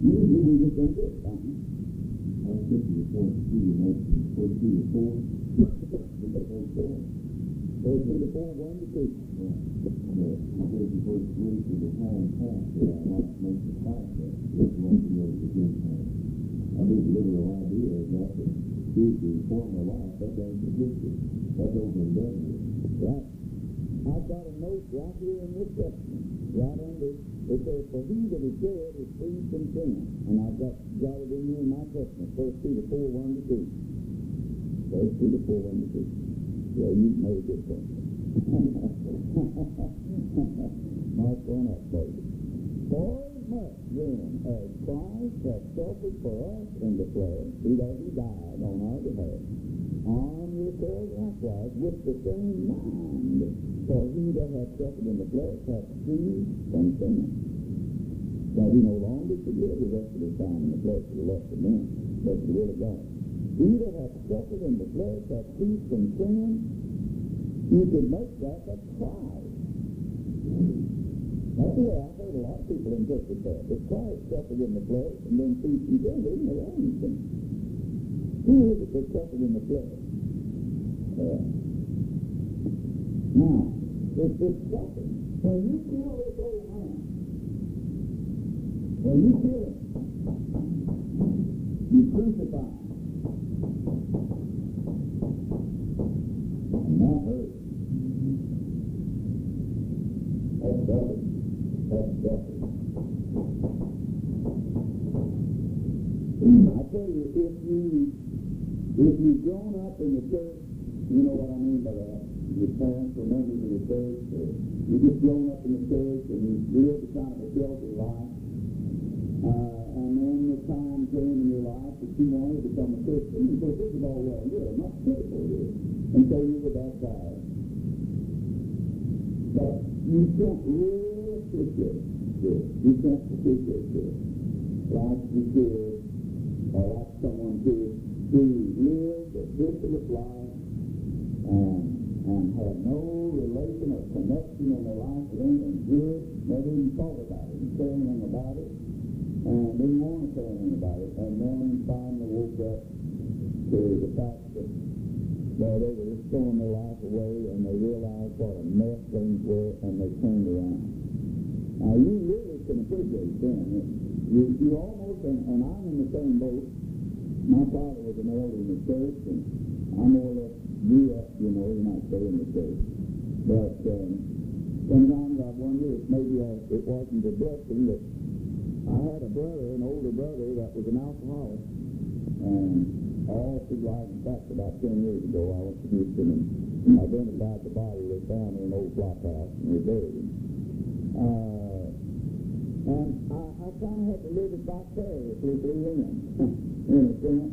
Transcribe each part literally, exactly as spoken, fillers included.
Usually we just don't get something. I was thinking of forty-three and nineteen, forty-three to four. forty-three to four, one to two. Yeah. Yeah. Because the first week of the time passed, that I like to make the fight that. Just want to know the good time. I think the literal idea is that the future former life, that ain't the future. That's over and done with. Right. I've got a note right here in this section, right under, it says, for he that is dead is free from sin. And I've got jotted in here in my testament, First Peter four, one to two. First Peter four, one to two. Yeah, you made a good point. Mark one up, baby. For as much then as Christ hath suffered for us in the flesh, he that he died on our behalf, arm yourselves likewise with the same mind. For he that hath suffered in the flesh hath ceased from sin, that he no longer should live the rest of his time in the flesh for the lust of men, but for the will of God. He that hath suffered in the flesh hath ceased from sin. You could make that a Christ. That's the way I've heard a lot of people interpret that. If Christ suffered in the flesh and then ceased from sin, there isn't no wrong in sin. Who is it that suffered in the flesh? Uh, now, it's this suffering. When you kill this old man, when you kill him, you crucify him. And that hurts. That's suffering. That's suffering. I tell you, if you if you've grown up in the church, you know what I mean by that. Your parents were members of the church, or you just grown up in the church and you lived a kind of a sheltered life. Uh, and then the time came in your life that you wanted to become a Christian. And of course, this is all well good. I'm not critical here. And so you were baptized. But you can't really appreciate this. You can't appreciate this. Like you could, or like someone could, who lived a dissolute life and, and had no relation or connection in their life with anything good, never even thought about it, didn't say anything about it, and didn't want to say anything about it, and then finally woke up to the fact that well, they were just throwing their life away, and they realized what a mess things were, and they turned around. Now, you really can appreciate then. You, you almost, and, and I'm in the same boat. My father was an elder in the church, and I more or less grew up, you know, you might say, in the church. But um, sometimes I wonder if maybe I, it wasn't a blessing that I had a brother, an older brother, that was an alcoholic, and all through life, in fact, about ten years ago, I went to Houston and identified the body they found in an old flop house, and we buried him. Uh, and I, I kind of had to live it vicariously through him, in a sense.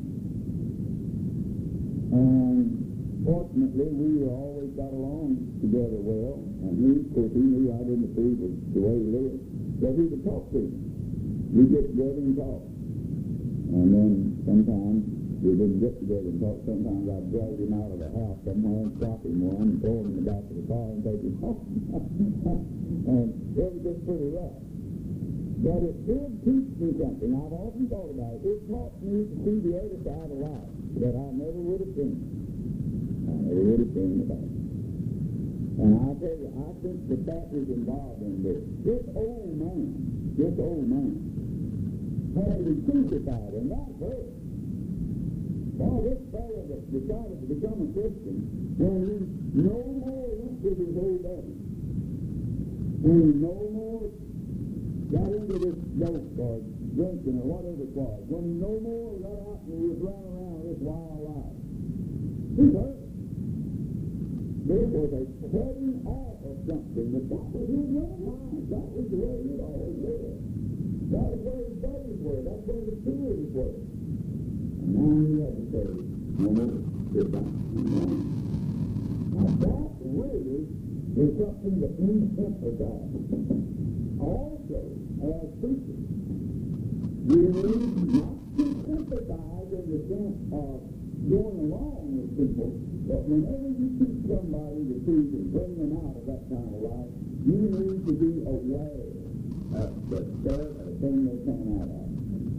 And fortunately, we always got along together well, and he, of course, he knew I didn't approve of the way he lived, so he would talk to me. We get together and talk. And then sometimes we didn't get together and talk. Sometimes I'd drag him out of the house somewhere and stop him one and throw him in the back of the car and take him home. And it was just pretty rough. But it did teach me something. I've often thought about it. It taught me to see the other side of life that I never would have seen. I never would have seen about it. And I tell you, I think that that is involved in this. This old man, this old man, had to be crucified, and that hurt. Well, this fellow that decided to become a Christian, when he no more went with his old daddy, when he no more got into this dope or drinking or whatever it was, when he no more got out and he was running around this wild life, he hurt. There was a cutting off of something, but that was his real life. That was the way he always lived. That was where his buddies were. That's where his peers were. And now he had to say, no more, goodbye. Now that really is something that we emphasize. Also, as preachers, we need not to sympathize in the sense of going along with people, but whenever you teach somebody the truth and bring them out of that kind of life, you need to be aware of the dirt or thing they come out of.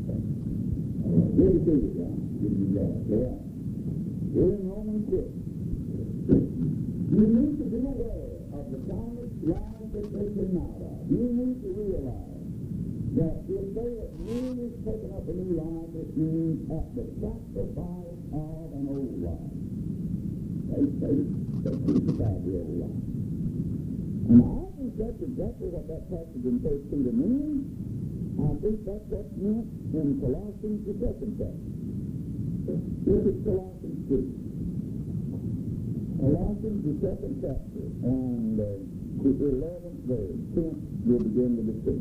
me see it, John. Give me that. Yeah. We're in Romans six. You need to be aware of the promised life that they came out of. You need to realize that if they have really taken up a new life, it means at the sacrifice of an old life. They, they, they crucified the old life. And I think that's exactly what that passage in First Peter means. I think that's what's meant in Colossians, the second chapter. This is Colossians two. Colossians, the second chapter, and uh, the eleventh verse, tenth, we'll begin to discuss.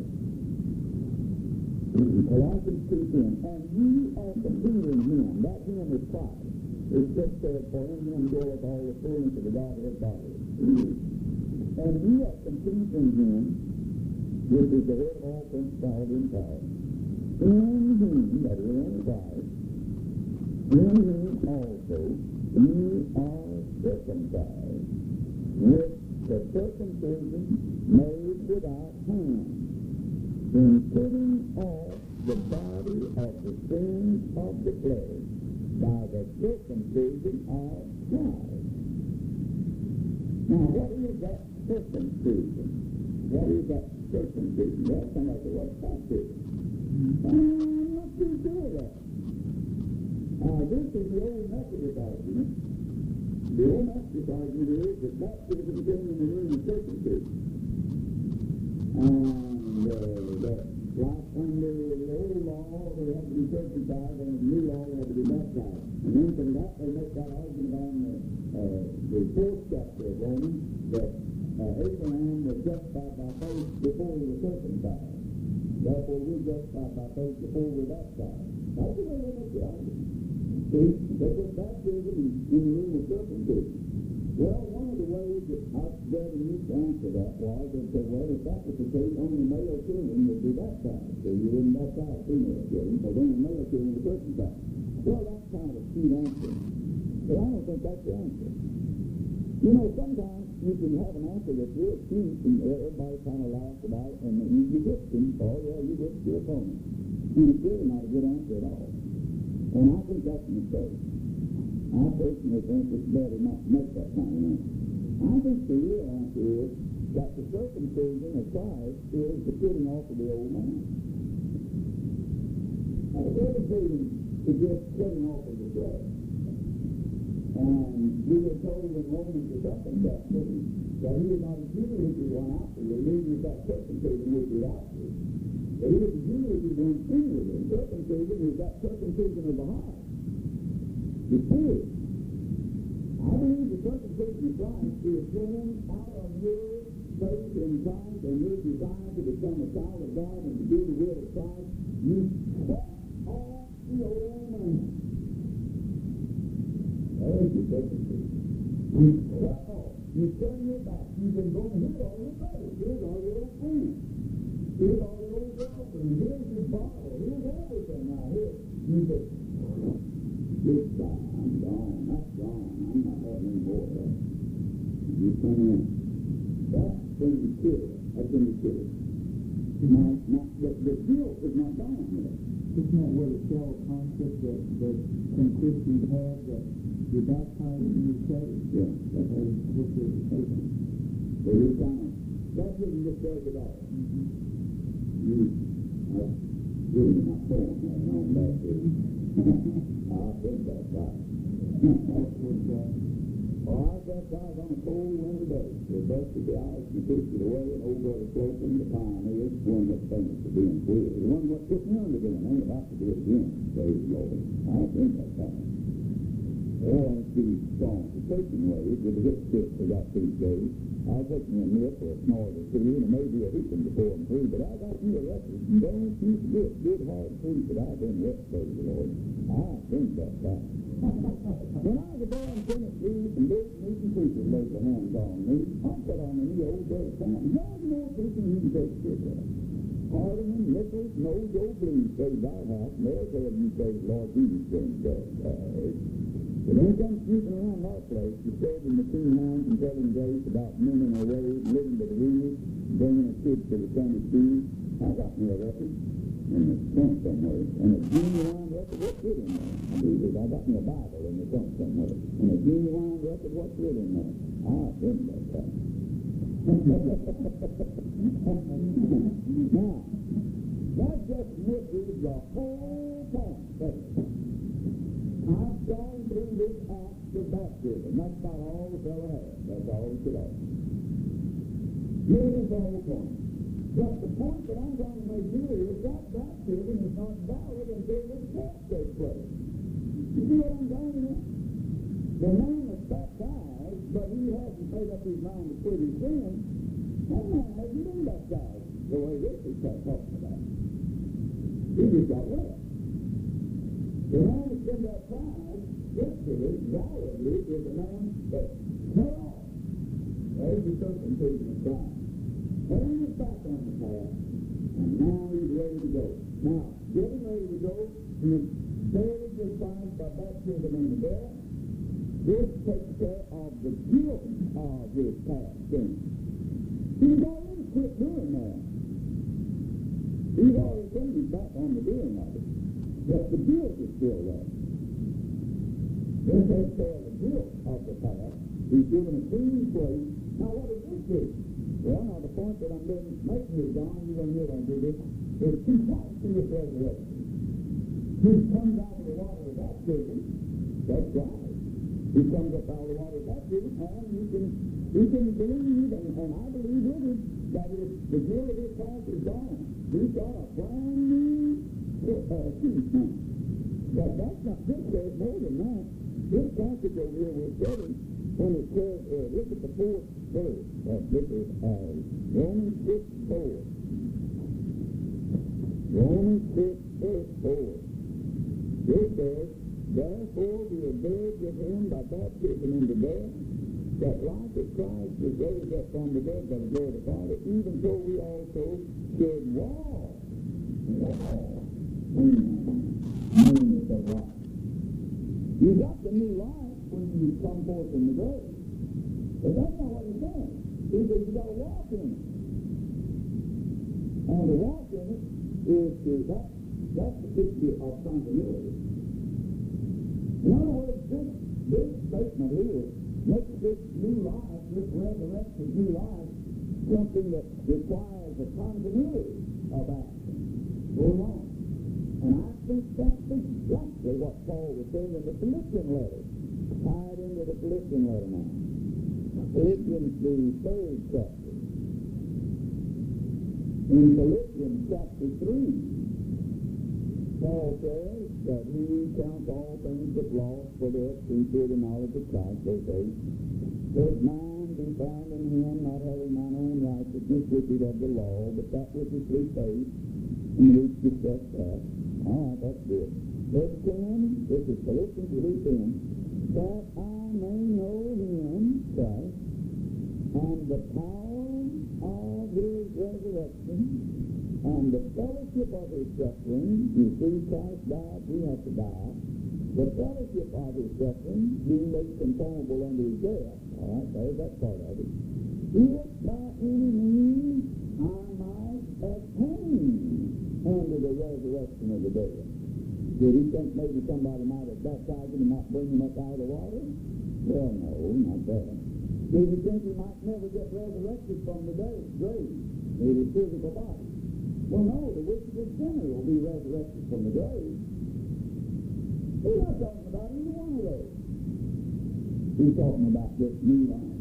Colossians two ten, and ye are completed in him. That him is Christ. It's just said, for in him dwelleth all the fullness of the Godhead bodily. And ye are complete in him, which is the head of all principality and power. In him, that is in Christ, in him also ye are circumcised, with the circumcision made without hands, in putting off the body of the sins of the flesh by the circumcision of Christ. Now, what is that circumcision? What is that circumcision? That sounds like the word baptism. I'm not too sure of that. Now, this is the old Methodist argument. The old Methodist argument is that baptism came in the room of circumcision. And uh, that like under the old law, they had to be circumcised, and the new law, they had to be baptized. And then from that, they make that argument on the, uh, the fourth chapter of Romans, that uh, Abraham was justified by faith before he was circumcised. Therefore, we're justified by faith before we're baptized. That's the way they make the argument. See, they put baptism in, in the room of circumcision. Well, one of the ways that I read a new answer that was, they said, well, if that was the case, only male children would be baptized. So you wouldn't baptize female children, because only male children were circumcised. Well, that's kind of a cute answer. But I don't think that's the answer. You know, sometimes you can have an answer that's real cute, and everybody kind of laughs about it, and you, you get them, oh, yeah, you get your opponent. And it's really not a good answer at all. And I think that's a mistake. I personally think it's better not to make that kind of answer. I think the real answer is that the circumcision of Christ is the putting off of the old man. Now, the circumcision is just putting off of the flesh. And we were told in Romans the second chapter that he is not a Jew who is one outwardly, neither is that circumcision which is outward. But he is a Jew who is one inwardly. Circumcision is that circumcision of the heart. The spirit. I believe the circumcision of Christ is born out of your faith in Christ and your desire to become a child of God and to do the will of Christ. You cut off the old man. There's your circumcision. You cut off. You turn your back. You've been going, here's all your brothers. Here's all your old friends. Here's all your old girlfriends. Here's your bottle. Here's everything out here. You just, this guy, I'm gone. That's gone. I'm not having any more of that. You come in. That's when you kill it. That's when you kill it. Now, now the, the guilt is not gone yet. Isn't that where the shell concept that, that some Christians have, that you're baptized and you're saved? Yeah. That's Or what they're saying. So you're fine. That didn't just say it all. Mm-hmm. You, that's really not throwing that on that, too. I think that's right. That's what, uh, Well, I guess I was on a cold winter day. They busted the ice and pushed it away, and old brother Slocum, the pioneer, one that's famous for being weird. The one that took me under doing, ain't about to do it again. Praise the Lord. I think that's right. Well, I ain't too strong for taking waves. With a hip stick for about three days. I'll take me a nip or a snort or two, and maybe a hooping before I'm through, but I got me a record. Don't you forget, good hard food that I've been wet, praise the Lord. I think that's right. When I was a boy in Tennessee, some big meeting preachers laid their hands on me. I put on a new old brother Sam. Y'all know preaching you can take a picture of. Hardeman, Nichols, no Joe Blues saved our house, and they'll tell you saved Lord Jesus James God. But when it comes sneaking around our place, disturbing the two hands and telling Grace about men in our ways, living by the rules, bringing a kid to the Sunday school, I got me a record. in the trunk somewhere, and a genuine record what's written there. I believe it. I got my Bible in the trunk somewhere, and a genuine record what's written there. I've been baptized. Now, that just misses the whole point. I've gone through this act of baptism. That's about all the fellow has. That's all he could have. This is the whole point. But the point that I'm trying to make here is that baptism is not valid until this test takes place. You see what I'm saying here? The man is baptized, but he hasn't made up his mind to quit his sin. That man hasn't been baptized the way this is talking about. He just got wet. The man that's been baptized, scripturally, validly, is the man that cut off. There's the circumcision of Christ. Turn his back on the path, and now he's ready to go. Now, getting ready to go, he is buried with Christ by baptism in the death. This takes care of the guilt of his past sin. He's already quit doing that. He's already turned his back on the doing of it. But the guilt is still there. This takes care of the guilt of the past. He's given a clean slate. Now, what does this do? Well, now, the point that I'm making here, John, you're going to hear I do this, is two parts to this resurrection. He comes out of the water of baptism. That's right. He comes up out of the water of baptism, and you can, you can believe, and, and I believe with him, that if the guilt of his past is gone, he's got a brand new uh, seat now. But that's not, this says more than that. This passage over here we're studying, when it says, uh, look at the fourth verse. Uh, look at uh, Romans six four. Romans six verse four. It says, therefore we are buried with him by baptism into death, that like as Christ was raised up from the dead by the glory of the Father, even so we also should walk. Walk. Newness of life. You got the new life when you come forth from the grave. But that's not what he's saying. He says you got to walk in it. And to walk in it is to, that, that's the picture of continuity. In other words, this, this statement here makes this new life, this resurrected new life, something that requires a continuity of action. Going on. And I think that's exactly what Paul was saying in the Philippian letter. Tied into the Philippian letter now. Philippians, the third chapter. In Philippians chapter three, Paul says that he counts all things but loss for the sincere knowledge of Christ, verse eight. Let mine be found in him, not having mine own righteousness, which is of the law, but that which is through faith, and we've discussed that. All right, that's good. Verse ten, this is Philippians three ten, that I may know him, Christ, and the power of his resurrection, and the fellowship of his suffering. You see, Christ died, we have to die. The fellowship of his suffering, being made conformable unto his death. All right, there's that part of it. If by any means I might attain unto the resurrection of the dead. Did he think maybe somebody might have baptized him and not bring him up out of the water? Well, no, not that. Did he think he might never get resurrected from the grave in his physical body? Well, no, the wicked sinner will be resurrected from the grave. He's not talking about either one of those. He's talking about this new life.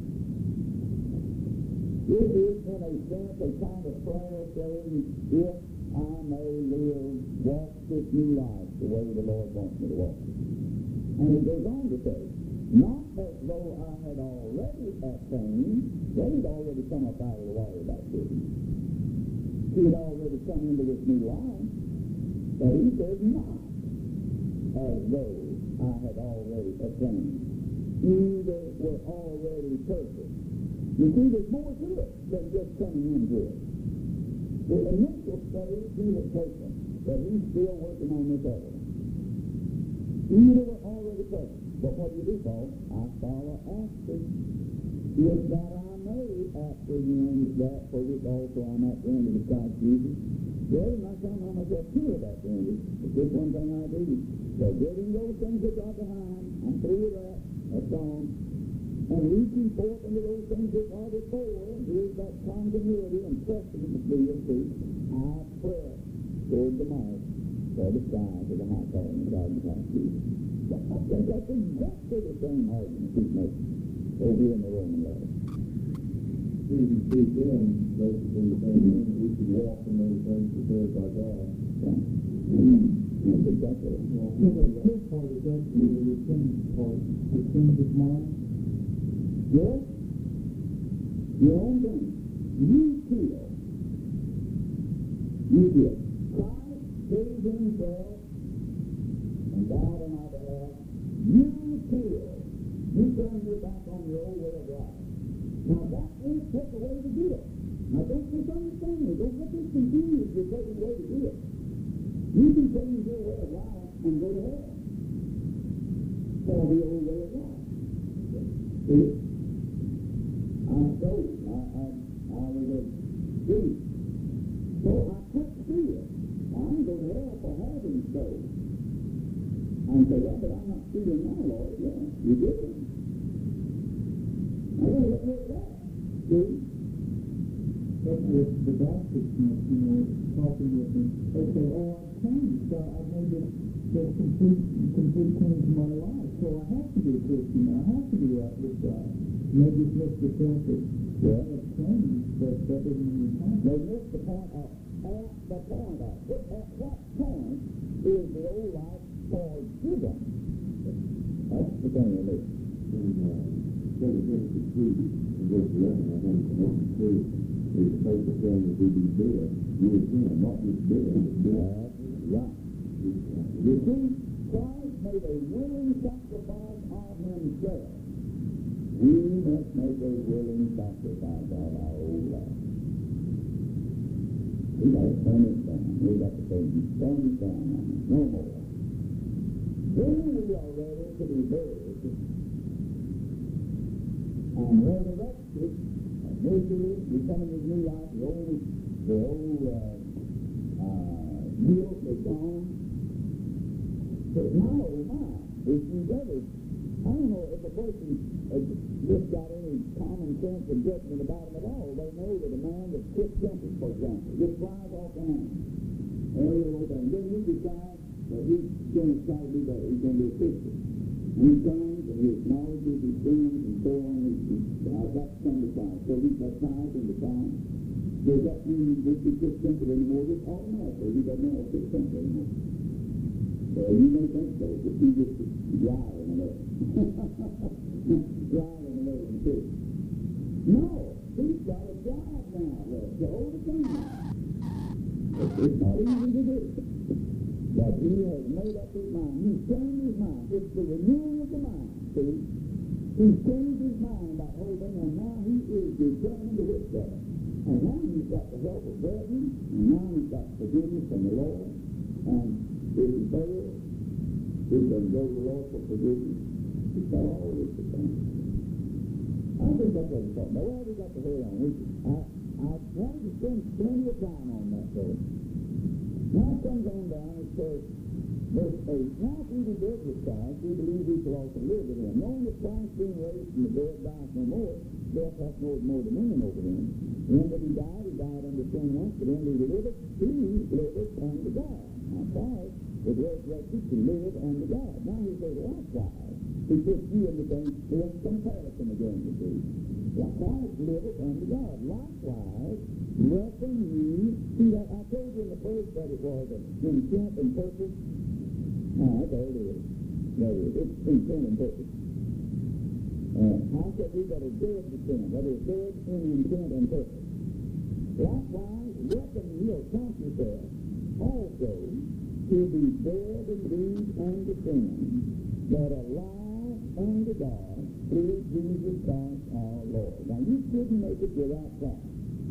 This is, in a sense, a kind of prayer saying, if I may live, walk this new life the way the Lord wants me to walk. And he goes on to say, not as though I had already attained, they had already come up out of the water of baptism. He had already come into this new life, but he says not as though I had already attained. Either were already perfect. You see, there's more to it than just coming into it. The initial stage he had taken, but he's still working on this other one. Either were already perfect. But what do you do, Paul? I follow after. If that I may apprehend that for which also I'm apprehended of Christ Jesus. Well, I found myself through that, Randy. But this one thing I do. So getting those things that are behind, I'm through with that. That's gone. And reaching forth into those things that are before, here's that continuity and precedent of being true. I press toward the mark for the skies of the high calling of God in Christ Jesus. I think that's exactly the same argument he's making over here in the Roman letter. Ephesians three ten, basically the same thing, we should walk in those things prepared by God. Yeah. Mm-hmm. That's exactly it. Yeah, the first part is actually the repentance part, the change of mind. Yes? Your own thing. You kill. You kill. Christ gave himself and died on our behalf. You kill. You turn your back on your old way of life. Now that ain't take away to do it. Now don't misunderstand me. Don't get this confused. You're taking away to do it. You can change your way of life and go to hell for the old way of life. See? I'm sold. I, I, I was a thief. So I quit stealing. I ain't going to hell for having stolen. I can say, yeah, but I'm not stealing now, Lord. Yeah, you did it. I gotta get rid of that. See? But with the baptism, you know, talking with them, they say, oh, I've changed. I, I've made this, this complete, complete change in my life. So I have to be a Christian. I have to be right with God. And they just miss the point that Yeah. I've changed, but that doesn't mean you're changed. They miss the point of, at the point of, at what point is the old life forgiven? That's the thing they miss. In uh, Second Timothy three, in verse eleven, I think the most clear is the faithful saying that we be dead, you and sin, not just dead, but dead. That's right. You see, Christ made a willing sacrifice of himself. We must make a willing sacrifice of our old life. We got to turn it down. We got to say, turn it down on it. No more. Then we are ready to be buried and resurrected. And usually we come in this new life, the old, the old uh, uh, guilt is gone. But now, oh my, if you've ever, I don't know if a person has just got any common sense and judgment about him at all, they know that a man that's quick tempered, for example, just flies off the handle. And you know, then you decide that he's going to try to be better. He's going to be a Christian. And he comes and he acknowledges his sins and so on. He, he, uh, that's come to Christ. So he's baptized in the Christ. Does that mean he won't be quick tempered anymore? Just automatically, he doesn't have quick temper anymore. Well, you may think so, but you just riding a little. Riding a little, too. No, he's got a job now, well, to overcome it. It's not easy to do. But he has made up his mind. He's changed his mind. It's the renewing of the mind, see? He's changed his mind about the whole thing, and now he is determined to hit that. And now he's got the help of brethren, and now he's got forgiveness from the Lord, and if he fails, he can go to the Lord for forgiveness. He's got all this to come. I think that's what he's talking about. Well, we got to hurry on. We, I, I wanted to spend plenty of time on that, though. Now it comes on down, it says, verse eight, now if we be dead with Christ, we believe we shall also live with him. Knowing that Christ being raised from the dead dies no more, death hath no more dominion over him. When that he died, he died unto sin once, but when he liveth, he liveth unto God. Now Christ was resurrected to live unto God. Now he says, likewise, he puts you into things in comparison again, you see. Now Christ liveth unto God. Likewise, reckon ye, see that I told you in the first that it was an intent and purpose. Now, there it is. There it is. It's intent and purpose. Uh, how said we that are dead to sin, that is dead in intent and purpose. Likewise, reckon ye or count yourself also to be dead indeed unto sin, but alive unto God through Jesus Christ our Lord. Now, you couldn't make it without Christ.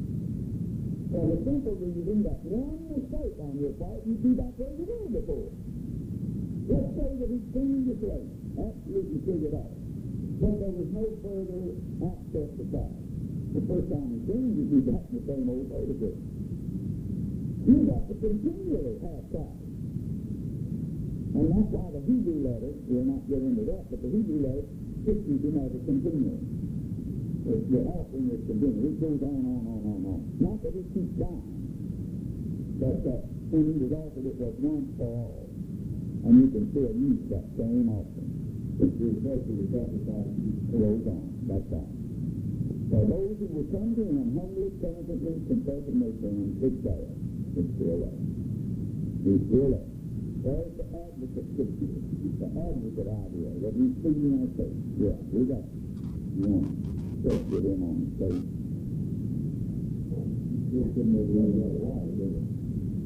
For the simple reason that one mistake on your part, you'd be back where you were before. Let's say that he cleaned your plate, absolutely figured out. So there was no further access to Christ. The first time he cleaned, you'd be back in the same old place again. You got to continually have pride. And that's why the Hebrew letter, we'll not get into that, but the Hebrew letter teaches him as a continual. The, the offering is continual. It goes on, on, on, on, on. Not that it keeps dying, but that when he was offered it was once for all. And you can still use that same offering. Which is basically sacrifice goes on. That's right. For those who will come to him humbly, penitently, confessing their sins, it's there. It's still there. It's still there. There's the advocate scripture, the advocate idea that he's speaking our faith. Yeah, we got it. You want to just get him on the stage. Just getting over the other water, didn't it?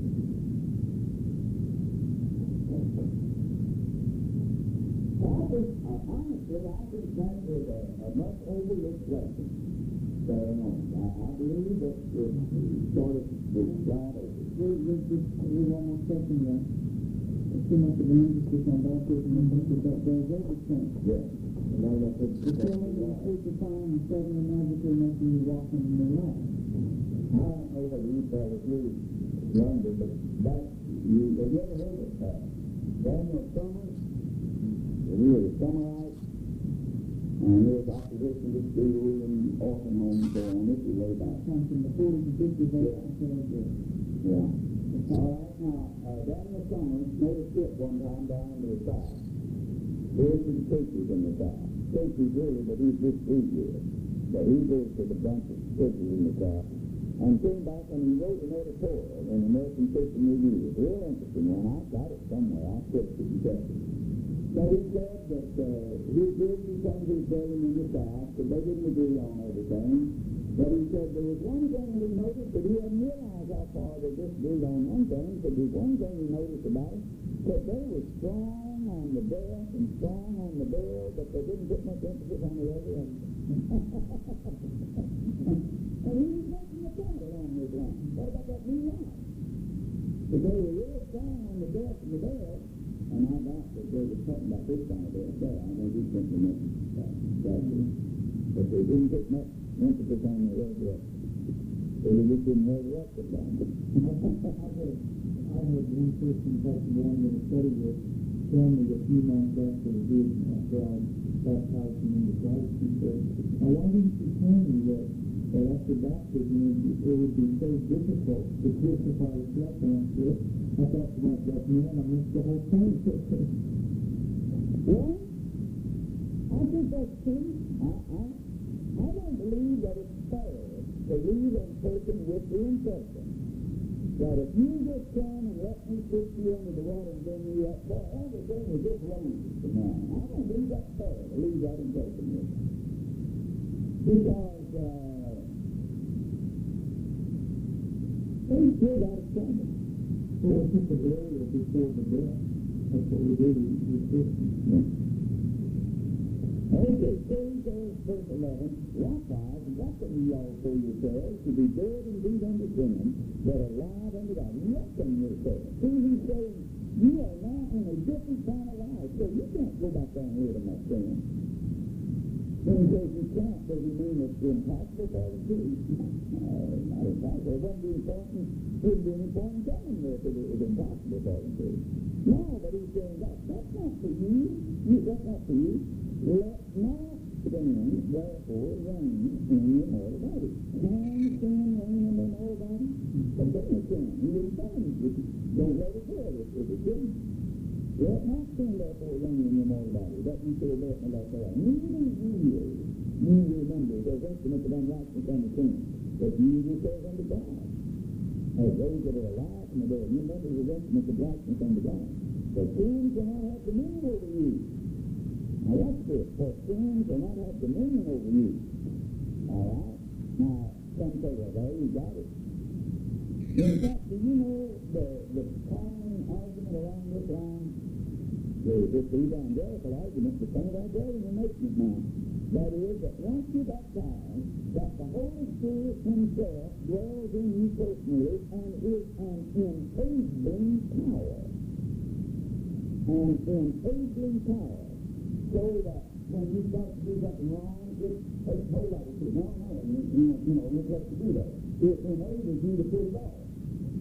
I was, uh, honestly, I think that is a, a much overlooked lesson going on. I, I believe that it sort of was right over. We're, we're just, we're almost second there. Too much of an emphasis on baptism and think that that does everything. Yeah. And all that is the killing and crucifying and suddenly magically making you walk in the new life. I don't know whether you fellas really younger, but that, you, have you ever heard of that? Daniel Summers? He was a Summerite, and there was opposition to school and orphan homes and so on. This is way back. Comes from the forties and fifties, they yeah. Yeah. All right, now, uh, Daniel Summers made a trip one time down to the south. There's some churches in the south. Churches really, but he's just three years. But he visited a bunch of churches in the south and came back and he wrote an editorial in the American Christian Review. It was a real interesting one. I've got it somewhere. I'll put it to you guys. But he said that uh, he did do some of his building in the south, but they didn't agree on everything. But he said there was one thing he noticed that he hadn't realized how far they disagreed on one thing. But there's one thing he noticed about it, that they were strong on the death and strong on the burial, but they didn't put much emphasis on the resurrection. And he was making a point along those lines. What about that new life? But they were real strong on the death and the burial, and I doubt that they were talking about this kind of death there. I think he simply meant that. But they didn't put much emphasis on the resurrection. So they just didn't resurrect it down. I heard, I heard one person talking that I'm going to study with tell me a few months after he did, after I baptized him into Christ, he said, now why didn't you tell me that, that after baptism it would be so difficult to crucify the flesh? And I said, I thought to myself, man, I missed the whole point. Well, I think that's true. I, I, I don't believe that it's fair to leave a person with the impression that if you just come and let me put you under the water and bring you up, well, everything is just wrong. I don't believe that's fair to leave that impression with them. Because uh, they still got a trouble. Well, it's just the burial before the death. That's what we do with Christians. Yeah. Okay, so he goes, verse eleven, likewise, what can ye also yourselves to be dead indeed unto sin, but alive unto God? Reckon yourselves. See, he's saying, you are now in a different kind of life, so you can't go back down here to that sin. When he says you can't, does he mean it's impossible for you to do? No, not impossible. It wouldn't be important, it wouldn't be any point in telling you if it was impossible for you to do. No, but he's saying that, that's not for you. you that's not for you. Let not sin, therefore, reign in your mortal body. Can sin reign in your mortal body? But then it can. He didn't tell you. Don't let it go if it didn't. Let not sin, therefore, reign in your mortal body. That you say that in that prayer. Neither you, you remember those instruments of unrighteousness unto sin, but you yourselves unto God. As those that are alive from the dead, you remember the instruments of righteousness unto God. But sin cannot have dominion over you. Now watch this, for sin cannot have dominion over you. All right? Now, some say, well, there you got it. In fact, do you know the, the common argument along this line? There's this evangelical argument that some of our brethren are making it now. That is, that once you're baptized, that the Holy Spirit himself dwells in you personally and is an enabling power. An enabling power. So that when you start to do something wrong, it takes a whole lot of people. No, no, you, you know, you're supposed to do that. It enables you to put it off.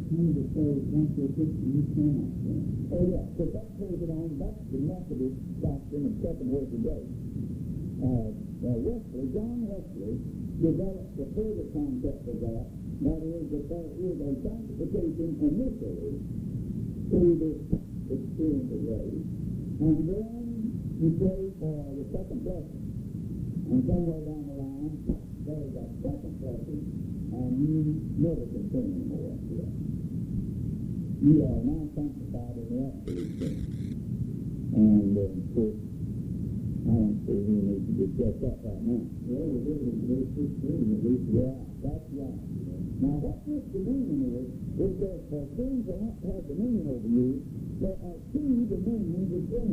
Many will say, once you're a Christian, you cannot sin. Oh, yeah, because that carries it on. That's the Methodist doctrine of second work of grace. Uh, uh, Wesley, John Wesley, developed a further concept of that. That is, that there is a sanctification initially through this experience of grace, and then you pray for the second blessing. And somewhere down the line, there is a second blessing, and you never can sin anymore after that. You are now sanctified in the absolute sense. And, uh, of course, I don't see who needs to discuss that right now. Well, we're going to go to sixteen, at least. Yeah, that's right. Now, what this dominion is, is that for sin to not have dominion over you, there are two dominions of sin.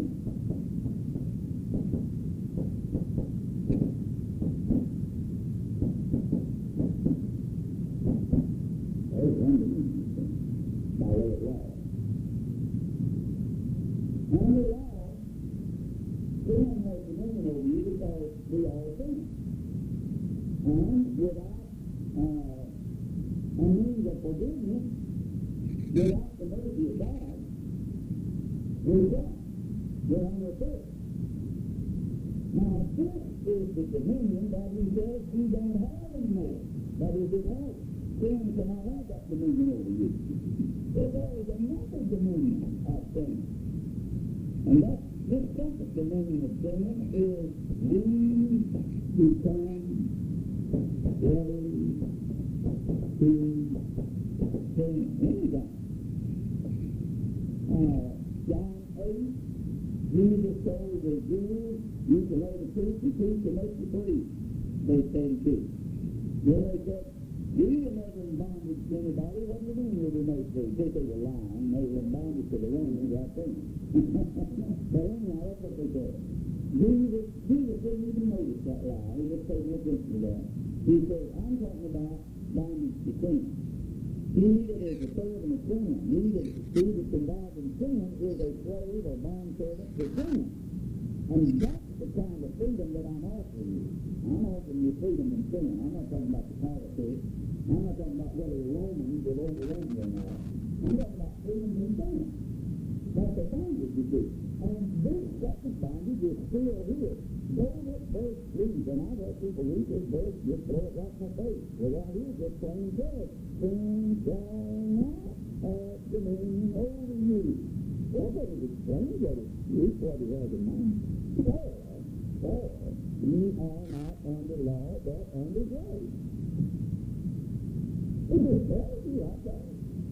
There's one dominion of sin, by way of law. Under law, sin has dominion over you because we all sin. And without uh, a means of forgiveness, without the mercy of God, we're gone. We're on the earth. Now, this is the dominion that he says he don't have anymore. That is his hope. Sin cannot have that dominion over you. But there is another dominion of sin. And that this second dominion of sin is we become ready to sin anytime. Uh, John eight, Jesus told the Jews, you can know the truth, the truth can make you free. They say the truth. Then they said, you were never in bondage to anybody. What do you mean you were made free? They say you're lying. They were in bondage to the Romans, I think. But anyhow, that's what they said. Jesus, Jesus didn't even notice that lie. He just paid no attention to that. He said, I'm talking about bondage to sin. He that is a servant of sin, he that he that's involved in sin is a slave or bondservant to sin. And that's the kind of freedom that I'm offering you. I'm offering you freedom from sin. I'm not talking about the politics. I'm not talking about whether the Romans will overrun you or not. I'm talking about freedom from sin. That's the bondage you do. And this second bondage is still here. Go with verse three. And I've had people read this verse, just throw it right in my face. Well, right here, just plain says, sin shall not have dominion over you. Well, that is explained that it's true what he has in mind. For, for, you are not under law, but under grace. It just tells you like that.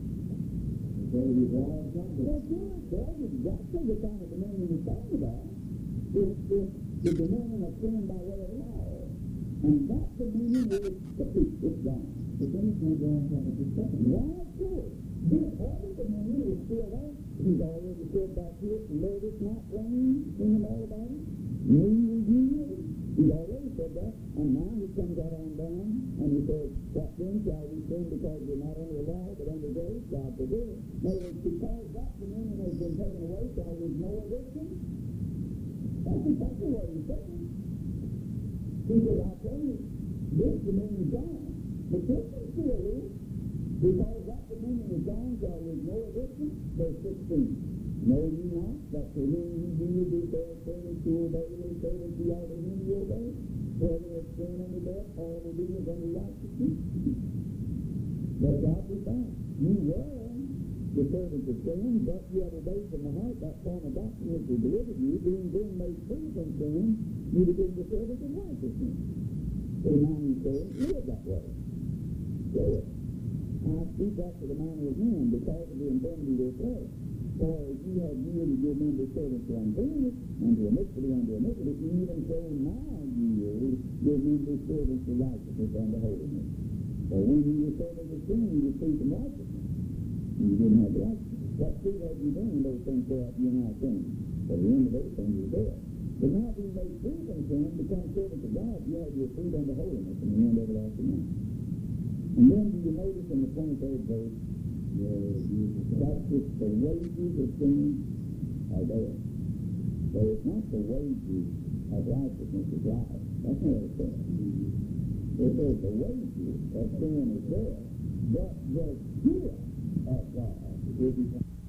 Well, you've all done it. Well, sure, it tells you exactly the kind of dominion he's talking about. It's, it's the dominion of sin by way of law. And that dominion is the peace. It's gone. But then it's going to go on to the second. Why, sure. This other dominion is still there. He's already said back here, let it not rain, sing them all about it. Me will you. He's already said that. And now he comes right on down, and he says, what then shall we sin because we're not under the law, but under grace? God forbid. In other words, because that dominion has been taken away, shall we ignore this one? That's exactly what he's saying. He said, I'll tell you, this dominion is gone. But this is still here. Because that dominion is gone, shall we ignore this one? Verse sixteen. Know ye not that to whom ye do be fair service to obey, and service ye are to whom ye obey? Whether it's sin unto death, all will be as unto righteousness. Let God be found. You were the servants of sin, but you have obeyed from the heart that form of doctrine which was delivered you, being then made free from sin, you became the servants of righteousness. So now you say, live that way. Live. I speak after the manner of men because of the infirmity of their flesh. For if you have yielded your members servants to uncleanness, and to iniquity unto iniquity, even so now you yield your members servants to righteousness unto holiness. For when you were servants of sin, you were free from righteousness. You didn't have righteousness. What fruit have you done? Those things whereof you now sin. For the end of those things is death. But now being made free from sin, become servants of God, you have your fruit unto holiness, and the end everlasting life. And then do you notice in the twenty-third verse, that it's the wages of sin are there. So it's not the wages of righteousness is life. That's not what it says. It says the wages of sin is there, but the gift of God. If he